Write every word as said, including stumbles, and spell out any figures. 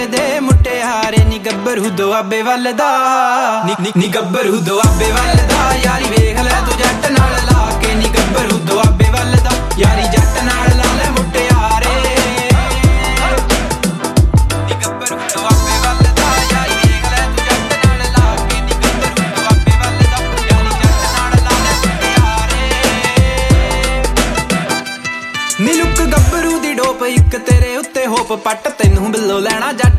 दे मुटियारे नी गब्बरू दुआबे वल दा नी गब्बरू दुआबे वल दा यारी वेख लै तू जट नाल ला के नी गब्बरू दुआबे वल दा यारी जट नाल ला ले मुटियारे नी गब्बरू दुआबे वल दा यारी वेख लै तू जट नाल ला के नी गब्बरू दुआबे वल दा यारी जट नाल ला ले मुटियारे नी लुक गब्बरू दी डोप इक तेरे उत्ते होप पट तैनू बिल्लो लैना जट